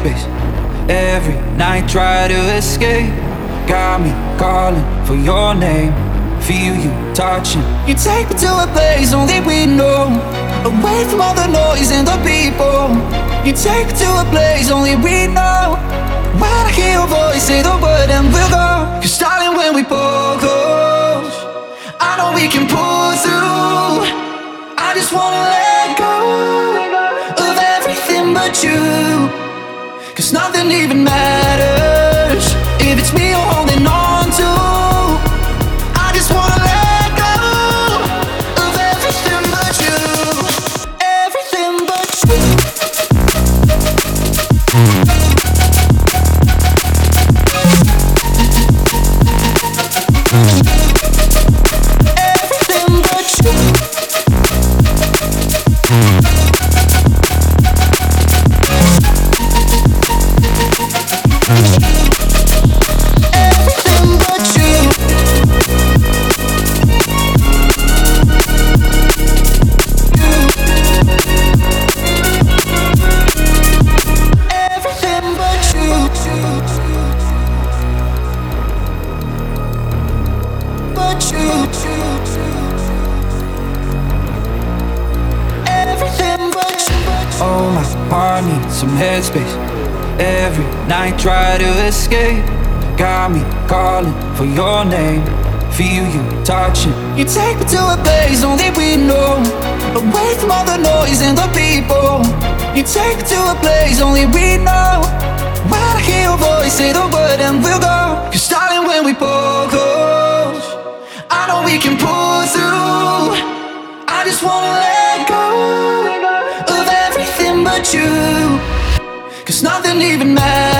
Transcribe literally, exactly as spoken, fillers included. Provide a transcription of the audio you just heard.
headspace. Every night try to escape. Got me calling for your name. Feel you touching. You take me to a place only we know. Away from all the noise and the people. You take me to a place only we know. When I hear your voice, say the word and we'll go. Cause darling, when we pull close, I know we can pull through. I just wanna let go of everything but you. Cause nothing even matters if it's me you're holding on to. I just wanna let go of everything but you. Everything but you. Everything but you. Everything but you. Everything but you. But you. Everything but you. Oh, my heart needs some headspace. Every night try to escape. Got me calling for your name. Feel you touching. You take me to a place only we know. Away from all the noise and the people. You take me to a place only we know. When I hear your voice, say the word and we'll go. Cause darling, when we pull close, I know we can pull through. I just wanna let go of everything but you. Cause nothing even matters